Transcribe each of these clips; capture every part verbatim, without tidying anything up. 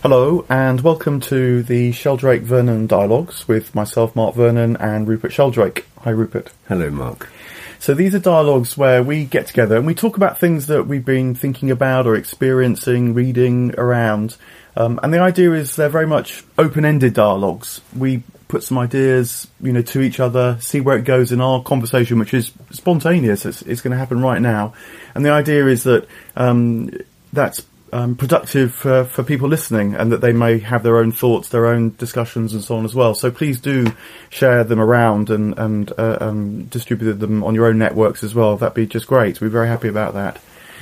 Hello, and welcome to the Sheldrake Vernon Dialogues with myself, Mark Vernon, and Rupert Sheldrake. Hi, Rupert. Hello, Mark. So these are dialogues where we get together and we talk about things that we've been thinking about or experiencing, reading around. Um, and the idea is they're very much open-ended dialogues. We put some ideas, you know, to each other, see where it goes in our conversation, which is spontaneous. It's, it's going to happen right now. And the idea is that um, that's Um, productive for, for people listening, and that they may have their own thoughts, their own discussions and so on as well. So please do share them around and, and uh, um, distribute them on your own networks as well. That'd be just great. We're very happy about that.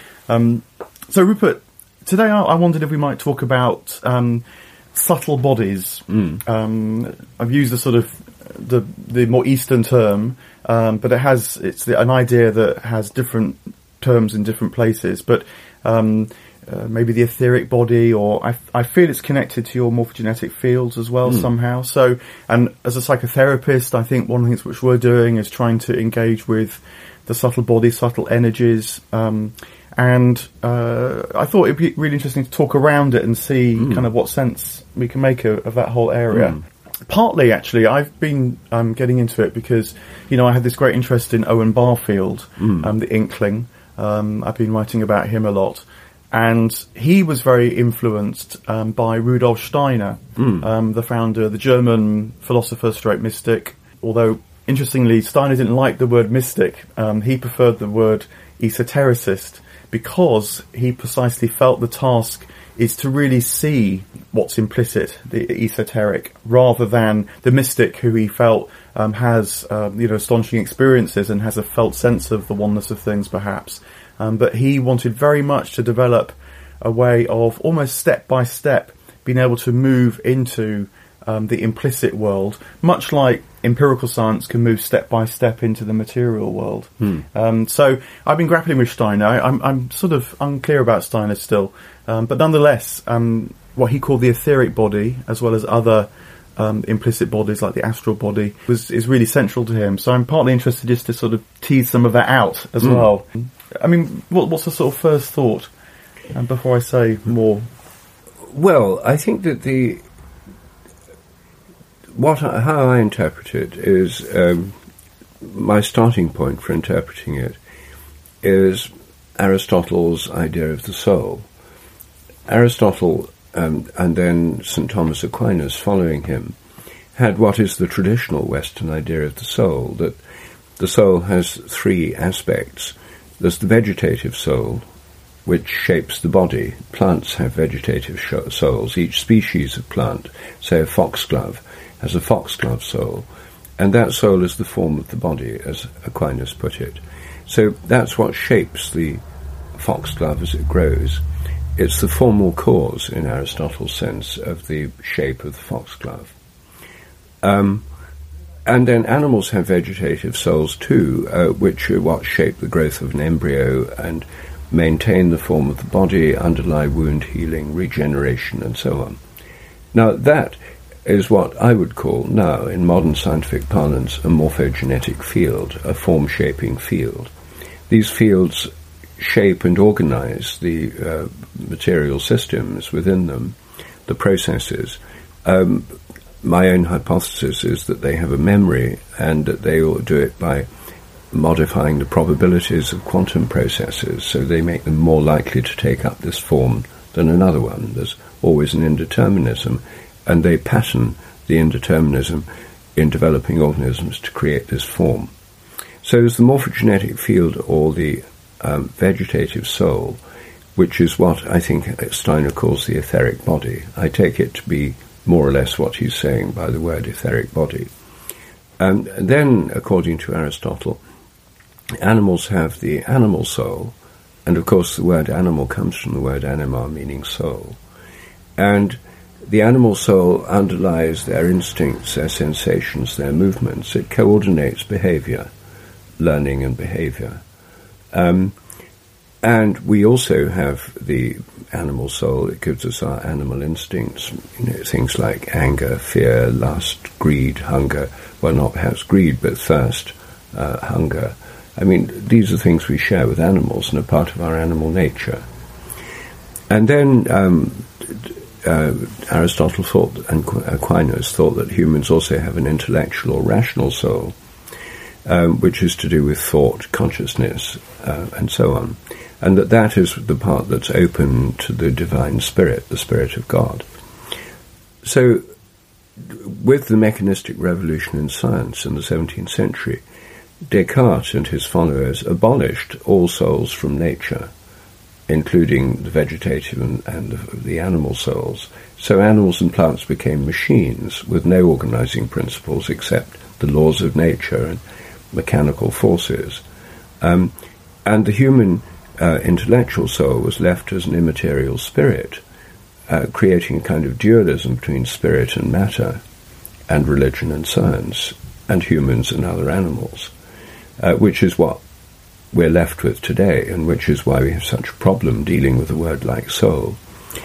Um, so Rupert, today I, I wondered if we might talk about um, subtle bodies. Mm. Um, I've used the sort of the the more Eastern term, um, but it has it's the, an idea that has different terms in different places. But um, Uh, maybe the etheric body, or I, I feel it's connected to your morphogenetic fields as well mm. somehow. So, and as a psychotherapist, I think one of the things which we're doing is trying to engage with the subtle body, subtle energies. Um, and uh, I thought it'd be really interesting to talk around it and see mm. kind of what sense we can make of, of that whole area. Mm. Partly, actually, I've been um, getting into it because, you know, I had this great interest in Owen Barfield, mm. um, the Inkling. Um, I've been writing about him a lot. And he was very influenced um, by Rudolf Steiner, mm. um, the founder, the German philosopher stroke mystic. Although, interestingly, Steiner didn't like the word mystic. Um, he preferred the word esotericist because he precisely felt the task is to really see what's implicit, the esoteric, rather than the mystic who he felt um, has um, you know, astonishing experiences and has a felt sense of the oneness of things, perhaps. Um, but he wanted very much to develop a way of almost step by step being able to move into um, the implicit world, much like empirical science can move step by step into the material world. Hmm. Um, so I've been grappling with Steiner. I, I'm, I'm sort of unclear about Steiner still, um, but nonetheless, um, what he called the etheric body, as well as other Um, implicit bodies like the astral body, was is really central to him. So I'm partly interested just to sort of tease some of that out as mm. well. I mean, what, what's the sort of first thought um, before I say more? Well, I think that the what I, how I interpret it is um, my starting point for interpreting it is Aristotle's idea of the soul. Aristotle, Um, and then Saint Thomas Aquinas following him, had what is the traditional Western idea of the soul, that the soul has three aspects. There's the vegetative soul, which shapes the body. Plants have vegetative sh- souls. Each species of plant, say a foxglove, has a foxglove soul, and that soul is the form of the body, as Aquinas put it. So that's what shapes the foxglove as it grows. It's the formal cause, in Aristotle's sense, of the shape of the foxglove. Um, and then animals have vegetative souls too, uh, which are what shape the growth of an embryo and maintain the form of the body, underlie wound healing, regeneration, and so on. Now, that is what I would call now, in modern scientific parlance, a morphogenetic field, a form-shaping field. These fields shape and organize the uh, material systems within them, the processes. Um, my own hypothesis is that they have a memory and that they will do it by modifying the probabilities of quantum processes, so they make them more likely to take up this form than another one. There's always an indeterminism, and they pattern the indeterminism in developing organisms to create this form. So there's the morphogenetic field, or the Um, vegetative soul, which is what I think Steiner calls the etheric body. I take it to be more or less what he's saying by the word etheric body. Um, and then, according to Aristotle, animals have the animal soul, and of course the word animal comes from the word anima, meaning soul. And the animal soul underlies their instincts, their sensations, their movements. It coordinates behavior, learning and behavior. Um, and we also have the animal soul. It gives us our animal instincts, you know, things like anger, fear, lust, greed, hunger. Well, not perhaps greed, but thirst, uh, hunger. I mean, these are things we share with animals and are part of our animal nature. And then um, uh, Aristotle thought, and Aquinas thought, that humans also have an intellectual or rational soul, um, which is to do with thought, consciousness, uh, and so on, and that that is the part that's open to the divine spirit, the spirit of God. So, with the mechanistic revolution in science in the seventeenth century, Descartes and his followers abolished all souls from nature, including the vegetative and, and the, the animal souls. So animals and plants became machines with no organizing principles except the laws of nature and mechanical forces. Um, and the human uh, intellectual soul was left as an immaterial spirit, uh, creating a kind of dualism between spirit and matter, and religion and science, and humans and other animals, uh, which is what we're left with today, and which is why we have such a problem dealing with a word like soul.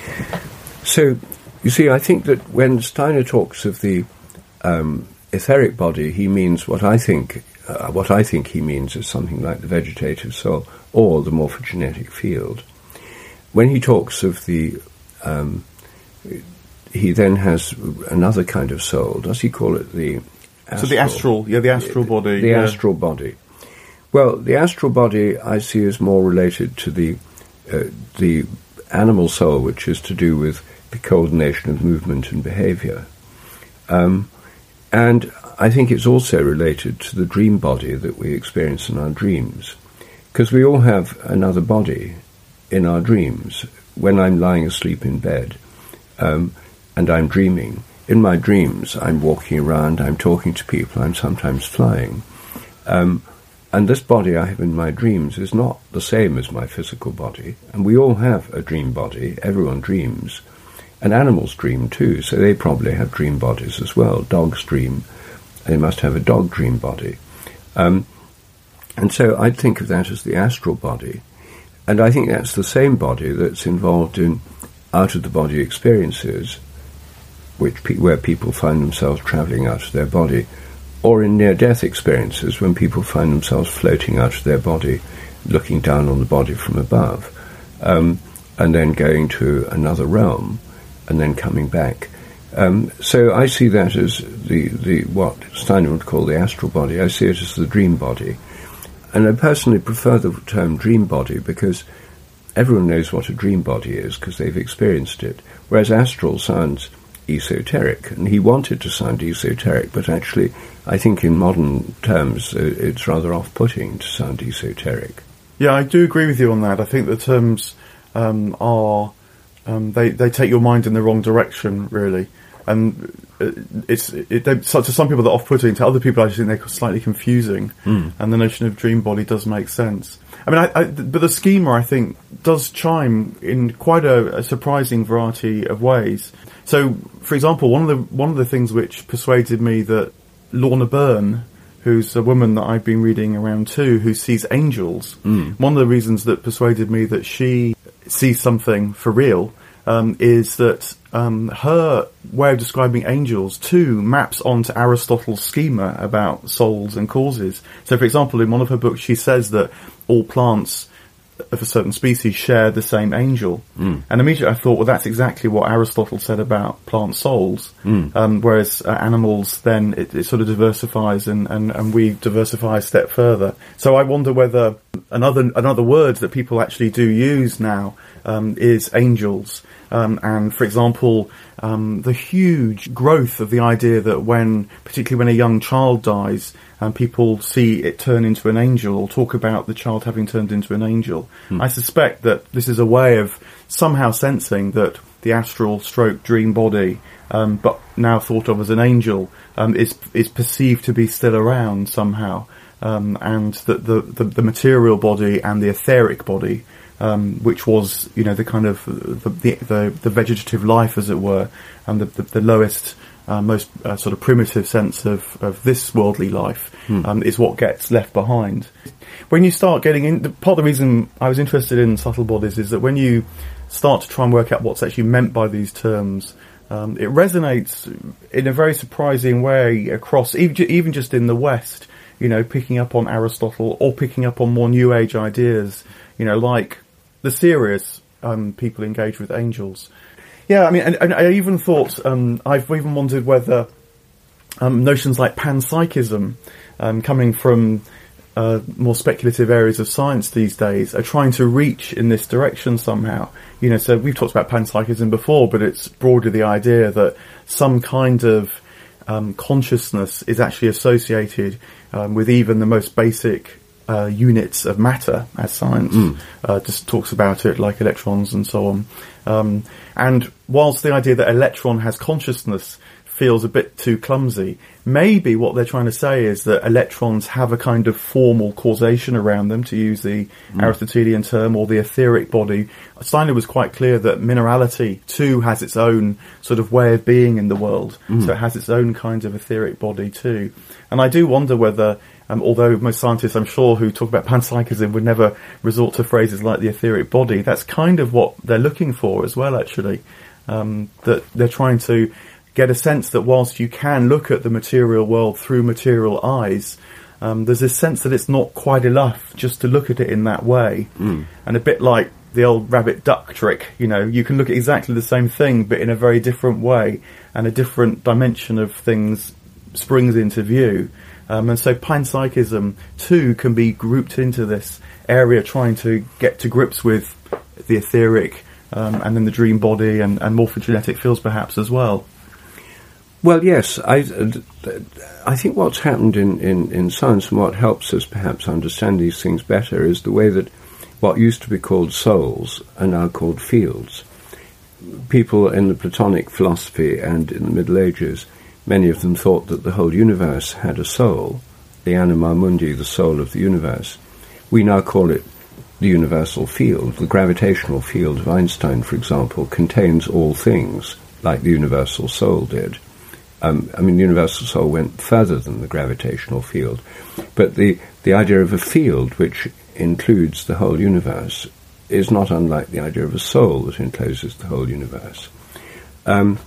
So, you see, I think that when Steiner talks of the um, etheric body, he means what I think. Uh, what I think he means is something like the vegetative soul or the morphogenetic field. When he talks of the, um, he then has another kind of soul. Does he call it the astral? So the astral, yeah, the astral body. The, the yeah. astral body. Well, the astral body I see as more related to the uh, the animal soul, which is to do with the coordination of movement and behavior. Um, and I think it's also related to the dream body that we experience in our dreams, because we all have another body in our dreams. When I'm lying asleep in bed um, and I'm dreaming, in my dreams I'm walking around, I'm talking to people, I'm sometimes flying. Um, and this body I have in my dreams is not the same as my physical body, and we all have a dream body, everyone dreams, and animals dream too, so they probably have dream bodies as well. Dogs dream, they must have a dog dream body. Um, and so I'd think of that as the astral body, and I think that's the same body that's involved in out-of-the-body experiences, which pe- where people find themselves travelling out of their body, or in near-death experiences when people find themselves floating out of their body, looking down on the body from above, um, and then going to another realm, and then coming back. Um, so I see that as the, the what Steiner would call the astral body. I see it as the dream body. And I personally prefer the term dream body because everyone knows what a dream body is because they've experienced it, whereas astral sounds esoteric, and he wanted to sound esoteric, but actually I think in modern terms uh, it's rather off-putting to sound esoteric. Yeah, I do agree with you on that. I think the terms um, are... Um, they, they take your mind in the wrong direction, really. And it's it, they, so to some people they're off-putting, to other people I just think they're slightly confusing. Mm. And the notion of dream body does make sense. I mean, I, I, but the schema, I think, does chime in quite a, a surprising variety of ways. So, for example, one of the one of the things which persuaded me that Lorna Byrne, who's a woman that I've been reading around too, who sees angels, mm. one of the reasons that persuaded me that she sees something for real um, is that um, her way of describing angels too maps onto Aristotle's schema about souls and causes. So, for example, in one of her books, she says that all plants of a certain species share the same angel. Mm. And immediately I thought, well, that's exactly what Aristotle said about plant souls. Mm. Um, whereas uh, animals, then it, it sort of diversifies, and, and, and we diversify a step further. So I wonder whether another another word that people actually do use now um, is angels. Um, and, for example, um, the huge growth of the idea that when, particularly when a young child dies, and people see it turn into an angel, or talk about the child having turned into an angel. Hmm. I suspect that this is a way of somehow sensing that the astral stroke dream body, um, but now thought of as an angel, um, is is perceived to be still around somehow, um, and that the, the the material body and the etheric body, um, which was, you know, the kind of the the, the, the vegetative life, as it were, and the the, the lowest. Uh, most uh, sort of primitive sense of, of this worldly life hmm. um, is what gets left behind. When you start getting in, the, part of the reason I was interested in subtle bodies is that when you start to try and work out what's actually meant by these terms, um, it resonates in a very surprising way across, even, even just in the West, you know, picking up on Aristotle or picking up on more New Age ideas, you know, like the serious um, people engage with angels. Yeah, I mean, and, and I even thought, um, I've even wondered whether um, notions like panpsychism, um, coming from uh, more speculative areas of science these days, are trying to reach in this direction somehow. You know, so we've talked about panpsychism before, but it's broadly the idea that some kind of um, consciousness is actually associated um, with even the most basic uh, units of matter, as science mm. uh, just talks about it, like electrons and so on. Um, and whilst the idea that electron has consciousness feels a bit too clumsy, maybe what they're trying to say is that electrons have a kind of formal causation around them, to use the mm. Aristotelian term, or the etheric body. Steiner was quite clear that minerality too has its own sort of way of being in the world, mm. so it has its own kind of etheric body too. And I do wonder whether, um, although most scientists, I'm sure, who talk about panpsychism would never resort to phrases like the etheric body, that's kind of what they're looking for as well, actually. Um, that they're trying to get a sense that whilst you can look at the material world through material eyes, um, there's this sense that it's not quite enough just to look at it in that way. Mm. And a bit like the old rabbit duck trick, you know, you can look at exactly the same thing but in a very different way, and a different dimension of things springs into view. Um, and so panpsychism too can be grouped into this area, trying to get to grips with the etheric, um, and then the dream body and, and morphogenetic fields perhaps as well. Well, yes, I, I think what's happened in, in, in science, and what helps us perhaps understand these things better, is the way that what used to be called souls are now called fields. People in the Platonic philosophy and in the Middle Ages, many of them thought that the whole universe had a soul, the anima mundi, the soul of the universe. We now call it the universal field. The gravitational field of Einstein, for example, contains all things, like the universal soul did. Um, I mean, the universal soul went further than the gravitational field. But the, the idea of a field which includes the whole universe is not unlike the idea of a soul that encloses the whole universe. Um,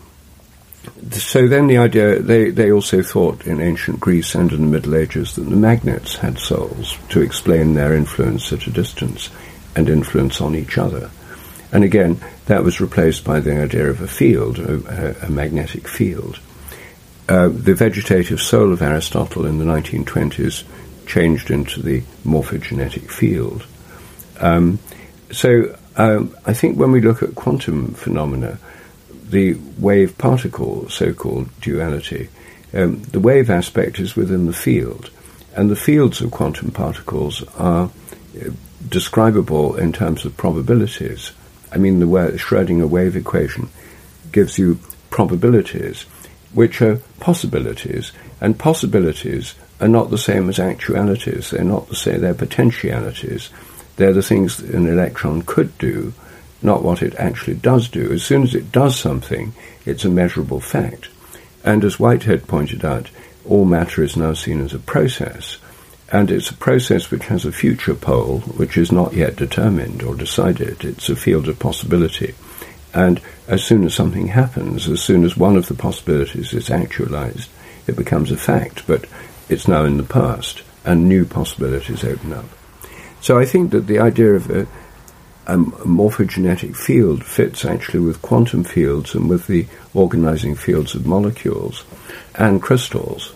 so then the idea, they, they also thought in ancient Greece and in the Middle Ages that the magnets had souls to explain their influence at a distance and influence on each other. And again, that was replaced by the idea of a field, a, a, a magnetic field. Uh, the vegetative soul of Aristotle in the nineteen twenties changed into the morphogenetic field. Um, so um, I think when we look at quantum phenomena, the wave-particle so-called duality, um, the wave aspect is within the field, and the fields of quantum particles are uh, describable in terms of probabilities. I mean, the Schrödinger wave equation gives you probabilities, which are possibilities, and possibilities are not the same as actualities. They're not the same, they're potentialities. They're the things that an electron could do, not what it actually does do. As soon as it does something, it's a measurable fact. And as Whitehead pointed out, all matter is now seen as a process, and it's a process which has a future pole, which is not yet determined or decided. It's a field of possibility. And as soon as something happens, as soon as one of the possibilities is actualized, it becomes a fact, but it's now in the past, and new possibilities open up. So I think that the idea of a, a morphogenetic field fits actually with quantum fields and with the organizing fields of molecules and crystals.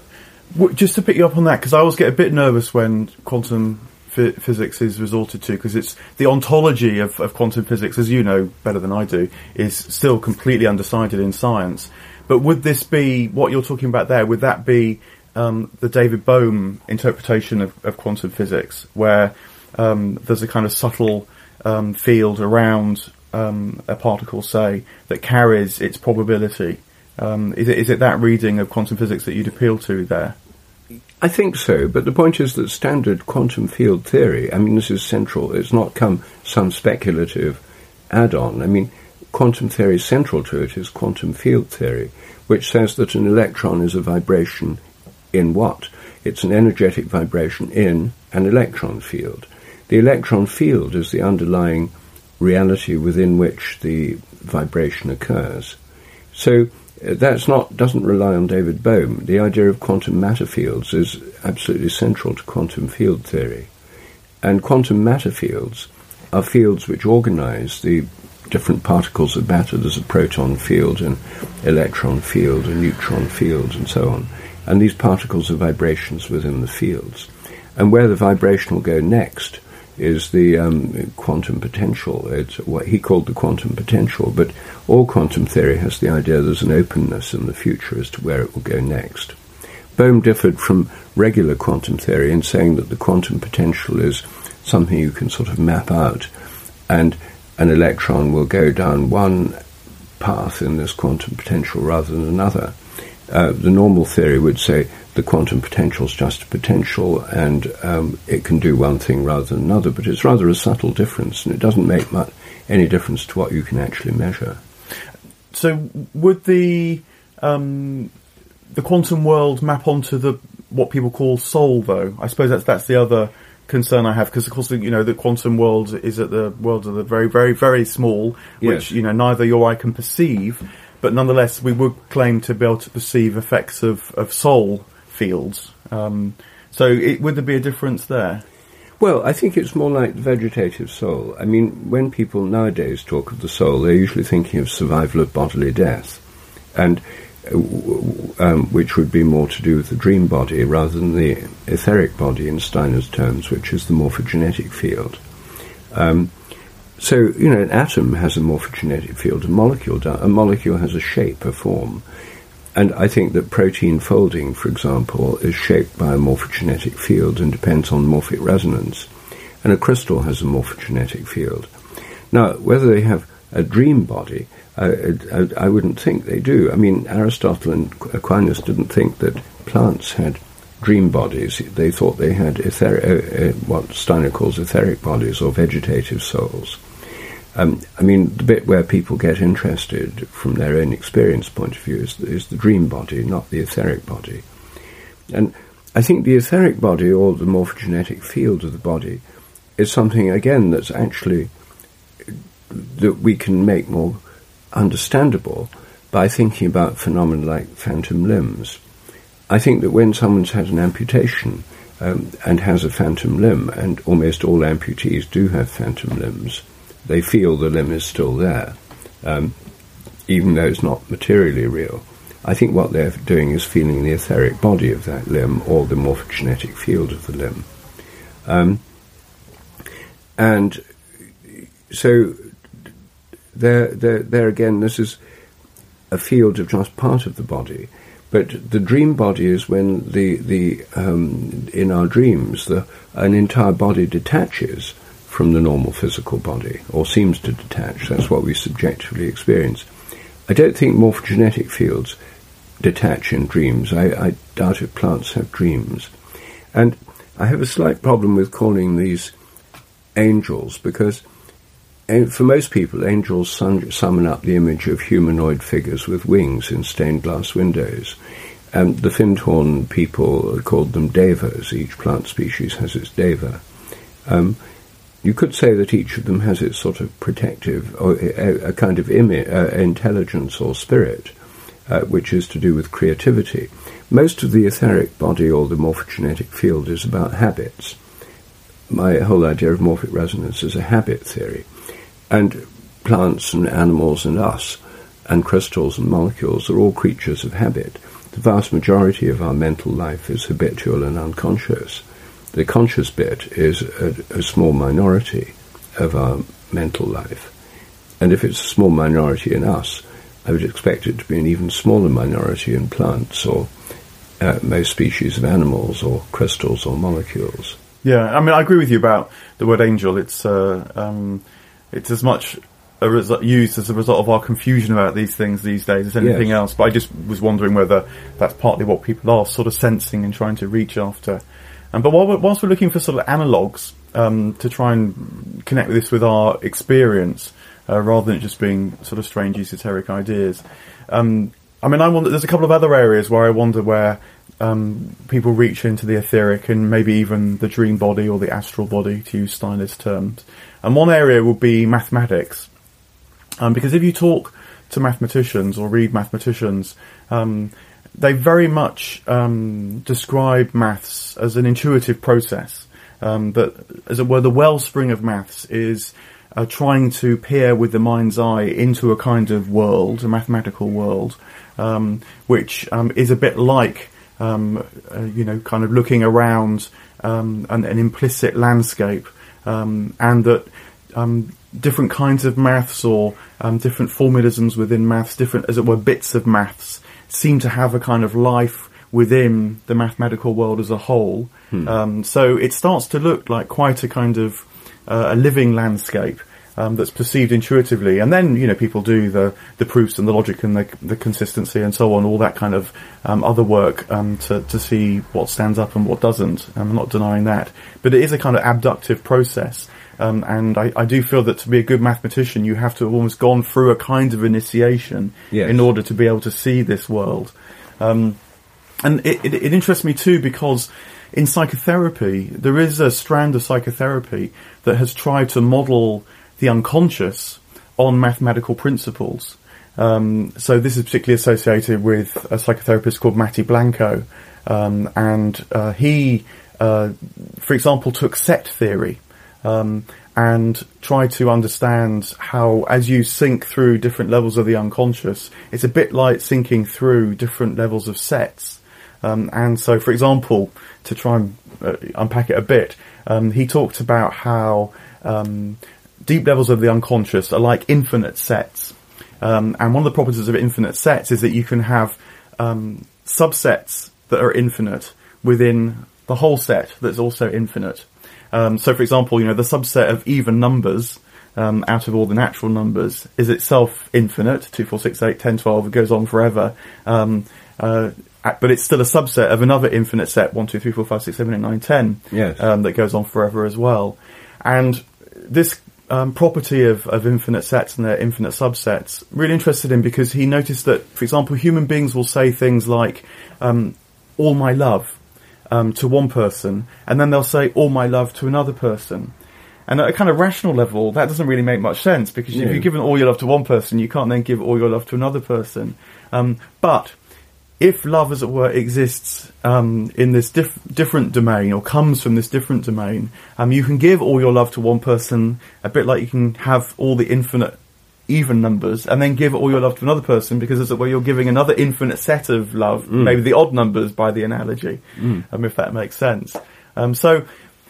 Just to pick you up on that, because I always get a bit nervous when quantum F- physics is resorted to, because it's the ontology of, of quantum physics, as you know better than I do, is still completely undecided in science. But would this be, what you're talking about there, would that be um, the David Bohm interpretation of, of quantum physics, where um, there's a kind of subtle um, field around um, a particle, say, that carries its probability? Um, is it, is it that reading of quantum physics that you'd appeal to there? I think so, but the point is that standard quantum field theory, I mean, this is central. It's not come some speculative add-on. I mean, quantum theory central to it is quantum field theory, which says that an electron is a vibration in what? It's an energetic vibration in an electron field. The electron field is the underlying reality within which the vibration occurs. So that's not doesn't rely on David Bohm. The idea of quantum matter fields is absolutely central to quantum field theory. And quantum matter fields are fields which organize the different particles of matter. There's a proton field, an electron field, a neutron field, and so on. And these particles are vibrations within the fields. And where the vibration will go next is the um, quantum potential. It's what he called the quantum potential, but all quantum theory has the idea there's an openness in the future as to where it will go next. Bohm differed from regular quantum theory in saying that the quantum potential is something you can sort of map out, and an electron will go down one path in this quantum potential rather than another. Uh, the normal theory would say the quantum potential is just a potential, and um, it can do one thing rather than another, but it's rather a subtle difference, and it doesn't make much, any difference to what you can actually measure. So would the um, the quantum world map onto the what people call soul, though? I suppose that's that's the other concern I have, because of course, you know, the quantum world is at the world of the very, very, very small, which, yes, you know, neither you or I can perceive, but nonetheless we would claim to be able to perceive effects of, of soul fields. Um, so it, would there be a difference there? Well, I think it's more like the vegetative soul. I mean, when people nowadays talk of the soul, they're usually thinking of survival of bodily death, and um, which would be more to do with the dream body rather than the etheric body in Steiner's terms, which is the morphogenetic field. Um, so, you know, an atom has a morphogenetic field, a molecule, a molecule has a shape, a form. And I think that protein folding, for example, is shaped by a morphogenetic field and depends on morphic resonance. And a crystal has a morphogenetic field. Now, whether they have a dream body, uh, I, I wouldn't think they do. I mean, Aristotle and Aquinas didn't think that plants had dream bodies. They thought they had etheric, uh, uh, what Steiner calls etheric bodies, or vegetative souls. Um, I mean, the bit where people get interested from their own experience point of view is, is the dream body, not the etheric body. And I think the etheric body, or the morphogenetic field of the body, is something, again, that's actually that we can make more understandable by thinking about phenomena like phantom limbs. I think that when someone's had an amputation um, and has a phantom limb, and almost all amputees do have phantom limbs, they feel the limb is still there, um, even though it's not materially real. I think what they're doing is feeling the etheric body of that limb, or the morphogenetic field of the limb. Um, and so there, there, there again, this is a field of just part of the body. But the dream body is when the, the um, in our dreams, the, an entire body detaches from the normal physical body, or seems to detach. That's what we subjectively experience. I don't think morphogenetic fields detach in dreams. I, I doubt if plants have dreams. And I have a slight problem with calling these angels, because for most people, angels summon up the image of humanoid figures with wings in stained glass windows. And the Findhorn people called them devas. Each plant species has its deva. Um, You could say that each of them has its sort of protective, or a, a kind of imi- uh, intelligence or spirit, uh, which is to do with creativity. Most of the etheric body, or the morphogenetic field, is about habits. My whole idea of morphic resonance is a habit theory. And plants and animals and us, and crystals and molecules are all creatures of habit. The vast majority of our mental life is habitual and unconscious. The conscious bit is a, a small minority of our mental life. And if it's a small minority in us, I would expect it to be an even smaller minority in plants, or uh, most species of animals, or crystals, or molecules. Yeah, I mean, I agree with you about the word angel. It's uh, um, it's as much a result, used as a result of our confusion about these things these days as anything Yes. else. But I just was wondering whether that's partly what people are sort of sensing and trying to reach after. Um, but while we're, whilst we're looking for sort of analogues um, to try and connect this with our experience, uh, rather than it just being sort of strange esoteric ideas, um, I mean, I wonder. There's a couple of other areas where I wonder where um, people reach into the etheric and maybe even the dream body or the astral body, to use Steiner's terms. And one area would be mathematics, um, because if you talk to mathematicians or read mathematicians, um, they very much um, describe maths as an intuitive process. Um, that, as it were, the wellspring of maths is uh, trying to peer with the mind's eye into a kind of world, a mathematical world, um, which um, is a bit like, um, uh, you know, kind of looking around um, an, an implicit landscape, um, and that um, different kinds of maths or um, different formalisms within maths, different, as it were, bits of maths, seem to have a kind of life within the mathematical world as a whole. Hmm. Um, so it starts to look like quite a kind of uh, a living landscape um, that's perceived intuitively. And then, you know, people do the, the proofs and the logic and the, the consistency and so on, all that kind of um, other work um, to, to see what stands up and what doesn't. I'm not denying that. But it is a kind of abductive process. Um, and I, I do feel that to be a good mathematician, you have to have almost gone through a kind of initiation yes. in order to be able to see this world. Um, and it, it, it interests me too because in psychotherapy, there is a strand of psychotherapy that has tried to model the unconscious on mathematical principles. Um, so this is particularly associated with a psychotherapist called Matti Blanco. Um, and uh, he, uh, for example, took set theory. Um, and try to understand how, as you sink through different levels of the unconscious, it's a bit like sinking through different levels of sets. Um, and so, for example, to try and uh, unpack it a bit, um, he talked about how um, deep levels of the unconscious are like infinite sets. Um, and one of the properties of infinite sets is that you can have um, subsets that are infinite within the whole set that's also infinite. Um, so, for example, you know, the subset of even numbers um, out of all the natural numbers is itself infinite, two, four, six, eight, ten, twelve, it goes on forever. Um, uh, but it's still a subset of another infinite set, one, two, three, four, five, six, seven, eight, nine, ten, yes. um, that goes on forever as well. And this um, property of, of infinite sets and their infinite subsets, really interested in because he noticed that, for example, human beings will say things like, um, all my love. Um, to one person, and then they'll say all my love to another person. And at a kind of rational level, that doesn't really make much sense, because yeah. if you've given all your love to one person, you can't then give all your love to another person. Um, but if love, as it were, exists um, in this diff- different domain, or comes from this different domain, um, you can give all your love to one person, a bit like you can have all the infinite even numbers, and then give all your love to another person, because as it were, you're giving another infinite set of love, mm. maybe the odd numbers by the analogy, mm. um, if that makes sense. Um, so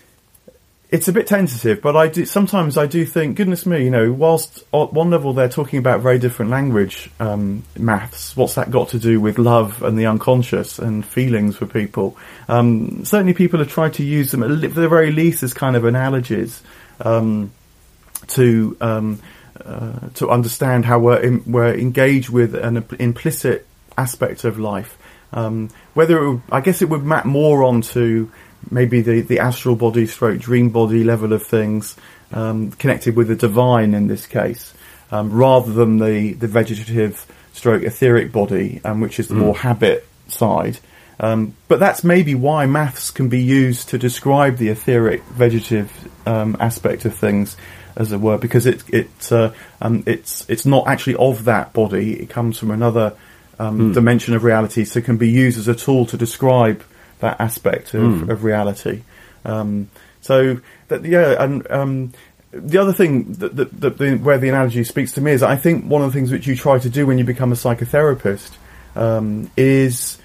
it's a bit tentative, but I do sometimes I do think, goodness me, you know, whilst at one level they're talking about very different language, um, maths, what's that got to do with love and the unconscious and feelings for people? Um, certainly people have tried to use them, at the very least, as kind of analogies um, to... Um, Uh, to understand how we're, in, we're engaged with an implicit aspect of life. Um, whether it would, I guess it would map more onto maybe the, the astral body stroke dream body level of things, um, connected with the divine in this case, um, rather than the, the vegetative stroke etheric body, um, which is the mm. more habit side. Um, but that's maybe why maths can be used to describe the etheric vegetative um, aspect of things, as it were, because it, it, uh, um, it's, it's not actually of that body. It comes from another, um, mm. dimension of reality. So it can be used as a tool to describe that aspect of, mm. of reality. Um, so that, yeah, and, um, the other thing that, that, that the, where the analogy speaks to me is I think one of the things which you try to do when you become a psychotherapist, um, is,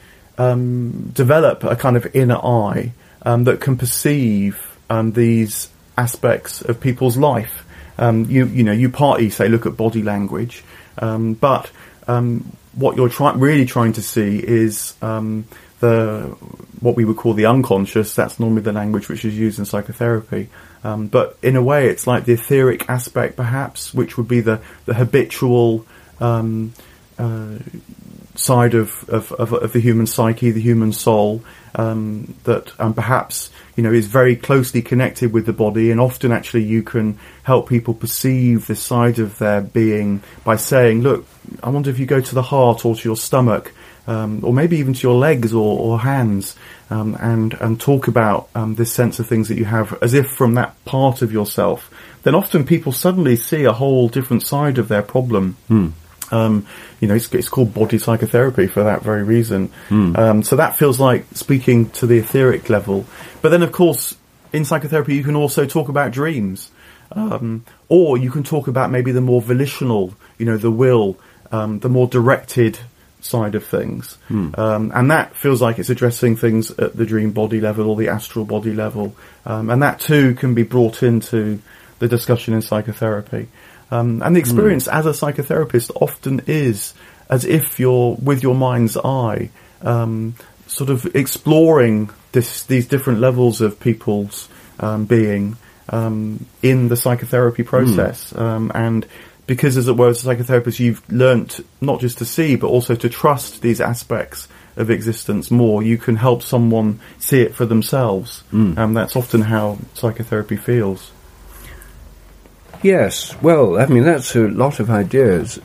um, develop a kind of inner eye, um, that can perceive, um, these aspects of people's life. Um, you, you know, you partly say, look at body language, um, but um, what you're try- really trying to see is um, the what we would call the unconscious. That's normally the language which is used in psychotherapy. Um, but in a way, it's like the etheric aspect, perhaps, which would be the the habitual um, uh, side of, of, of, of the human psyche, the human soul, um, that um, perhaps, you know, is very closely connected with the body, and often actually you can help people perceive this side of their being by saying, look, I wonder if you go to the heart or to your stomach, um, or maybe even to your legs or, or hands, um, and, and talk about um, this sense of things that you have as if from that part of yourself, then often people suddenly see a whole different side of their problem. Hmm. Um, you know, it's, it's called body psychotherapy for that very reason. Mm. Um, so that feels like speaking to the etheric level. But then, of course, in psychotherapy, you can also talk about dreams. Um, or you can talk about maybe the more volitional, you know, the will, um, the more directed side of things. Hmm. Um, and that feels like it's addressing things at the dream body level or the astral body level. Um, and that too can be brought into the discussion in psychotherapy. Um, and the experience hmm. as a psychotherapist often is as if you're with your mind's eye, um, sort of exploring this, these different levels of people's um, being um, in the psychotherapy process. Mm. Um, and because, as it were, as a psychotherapist, you've learnt not just to see, but also to trust these aspects of existence more. You can help someone see it for themselves. Mm. And that's often how psychotherapy feels. Yes, well, I mean, that's a lot of ideas.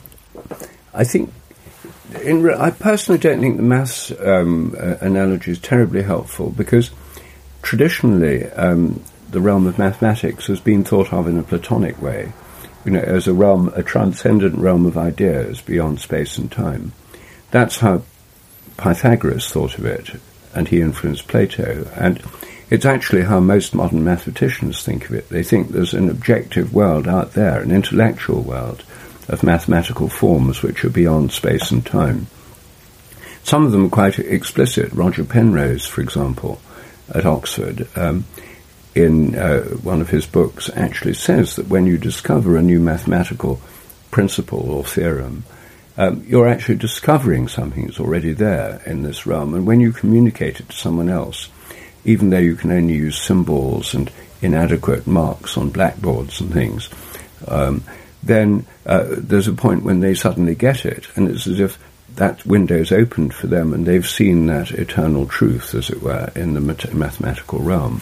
I think In re- I personally don't think the maths um, uh, analogy is terribly helpful, because traditionally um, the realm of mathematics has been thought of in a Platonic way, you know, as a realm, a transcendent realm of ideas beyond space and time. That's how Pythagoras thought of it, and he influenced Plato. And it's actually how most modern mathematicians think of it. They think there's an objective world out there, an intellectual world of mathematical forms which are beyond space and time. Some of them are quite explicit. Roger Penrose, for example, at Oxford, um, in uh, one of his books, actually says that when you discover a new mathematical principle or theorem, um, you're actually discovering something that's already there in this realm. And when you communicate it to someone else, even though you can only use symbols and inadequate marks on blackboards and things, um, then uh, there's a point when they suddenly get it, and it's as if that window's opened for them and they've seen that eternal truth, as it were, in the mat- mathematical realm.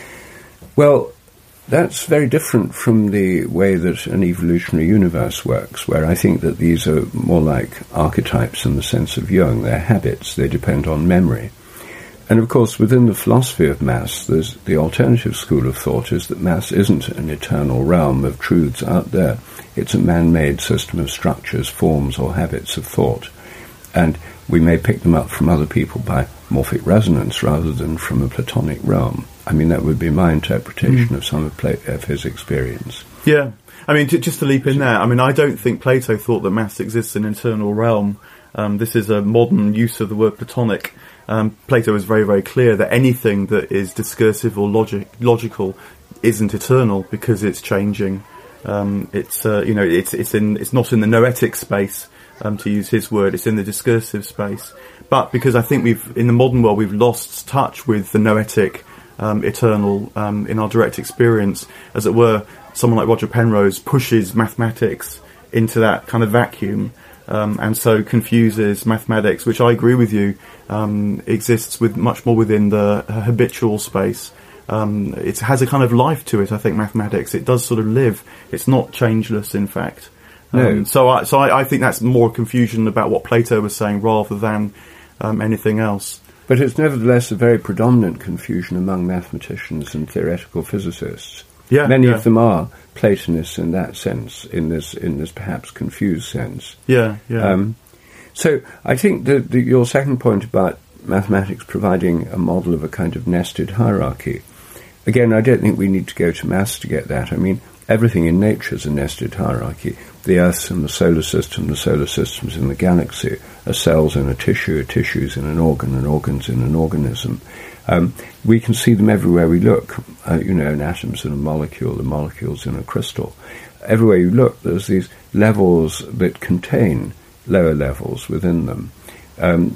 Well, that's very different from the way that an evolutionary universe works, where I think that these are more like archetypes in the sense of Jung. They're habits, they depend on memory. And of course, within the philosophy of maths, there's the alternative school of thought is that maths isn't an eternal realm of truths out there. It's a man-made system of structures, forms, or habits of thought. And we may pick them up from other people by morphic resonance rather than from a Platonic realm. I mean, that would be my interpretation mm. of some of, Pla- of his experience. Yeah. I mean, to, just to leap in there, I mean, I don't think Plato thought that maths exists in an eternal realm. Um, this is a modern use of the word Platonic. Um, Plato was very, very clear that anything that is discursive or logic, logical isn't eternal because it's changing. Um, it's uh, you know it's it's in it's not in the noetic space, um, to use his word. It's in the discursive space. But because I think we've in the modern world we've lost touch with the noetic, um, eternal um, in our direct experience, as it were. Someone like Roger Penrose pushes mathematics into that kind of vacuum. Um, and so confuses mathematics, which I agree with you, um, exists with much more within the uh, habitual space. Um, it has a kind of life to it, I think, mathematics. It does sort of live. It's not changeless, in fact. Um, no. So, I, so I, I think that's more confusion about what Plato was saying rather than um, anything else. But it's nevertheless a very predominant confusion among mathematicians and theoretical physicists. Yeah, Many yeah. of them are Platonists in that sense, in this in this perhaps confused sense. Yeah, yeah. Um, so I think that the, your second point about mathematics providing a model of a kind of nested hierarchy, again, I don't think we need to go to maths to get that. I mean, everything in nature is a nested hierarchy. The Earth's in the solar system, the solar system's in the galaxy, a cell's in a tissue, a tissue's in an organ, an organ's in an organism. Um, we can see them everywhere we look. Uh, you know, an atom's in a molecule, the molecule's in a crystal. Everywhere you look, there's these levels that contain lower levels within them. Um,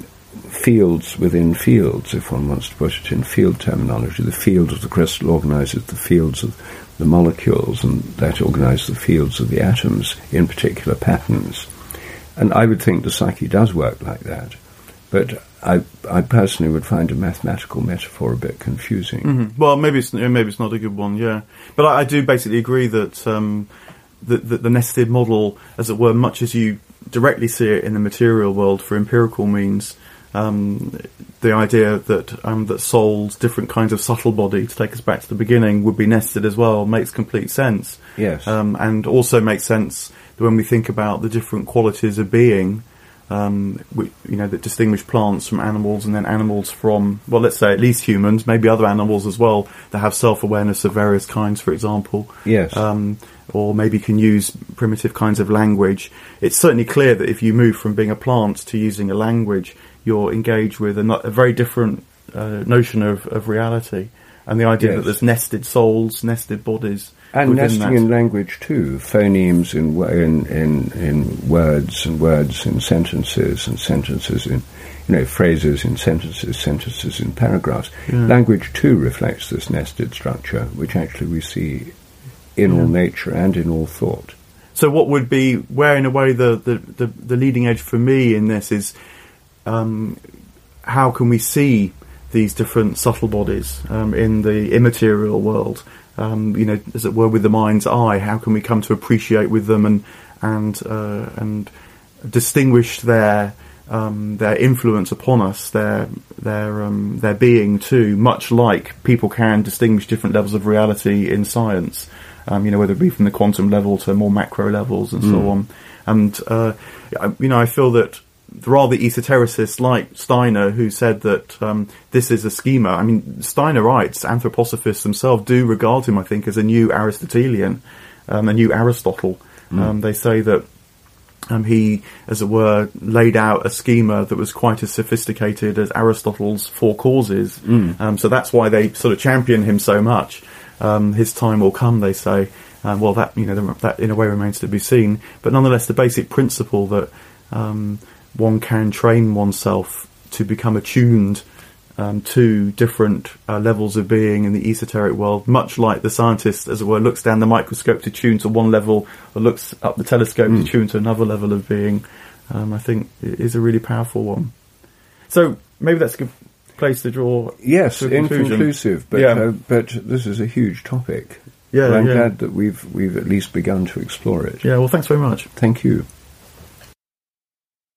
fields within fields, if one wants to put it in field terminology. The field of the crystal organizes the fields of the molecules, and that organizes the fields of the atoms in particular patterns. And I would think the psyche does work like that. But I, I personally would find a mathematical metaphor a bit confusing. Mm-hmm. Well, maybe it's maybe it's not a good one, yeah. But I, I do basically agree that, um, that, that the nested model, as it were, much as you directly see it in the material world for empirical means, um, the idea that um, that soul's different kinds of subtle body, to take us back to the beginning, would be nested as well, makes complete sense. Yes. Um, and also makes sense that when we think about the different qualities of being, um, we, you know, that distinguish plants from animals, and then animals from, well, let's say at least humans, maybe other animals as well, that have self-awareness of various kinds, for example. Yes. Um, or maybe can use primitive kinds of language. It's certainly clear that if you move from being a plant to using a language, you're engaged with a, no- a very different uh, notion of, of reality. And the idea Yes. that there's nested souls, nested bodies. And within nesting that. in language too, phonemes in, wo- in in in words and words in sentences and sentences in, you know, phrases in sentences, sentences in paragraphs. Yeah. Language too reflects this nested structure, which actually we see in Yeah. all nature and in all thought. So what would be, where in a way the, the, the, the leading edge for me in this is, um, how can we see these different subtle bodies um, in the immaterial world? Um, you know, as it were, with the mind's eye, how can we come to appreciate with them and and uh, and distinguish their um, their influence upon us, their their um, their being too, much like people can distinguish different levels of reality in science. Um, you know, whether it be from the quantum level to more macro levels and mm. so on. And uh, you know, I feel that there are the esotericists like Steiner who said that um, this is a schema. I mean, Steinerites, anthroposophists themselves, do regard him, I think, as a new Aristotelian, um, a new Aristotle. Mm. Um, they say that um, he, as it were, laid out a schema that was quite as sophisticated as Aristotle's Four Causes. Mm. Um, so that's why they sort of champion him so much. Um, his time will come, they say. Um, well, that, you know, that in a way remains to be seen. But nonetheless, the basic principle that um, one can train oneself to become attuned um, to different uh, levels of being in the esoteric world, much like the scientist, as it were, looks down the microscope to tune to one level, or looks up the telescope mm. to tune to another level of being, um, I think it is a really powerful one. So maybe that's a good place to draw. Yes, to a conclusion. Inconclusive, but yeah. uh, but this is a huge topic. Yeah, and I'm yeah. glad that we've we've at least begun to explore it. Yeah, well, thanks very much. Thank you.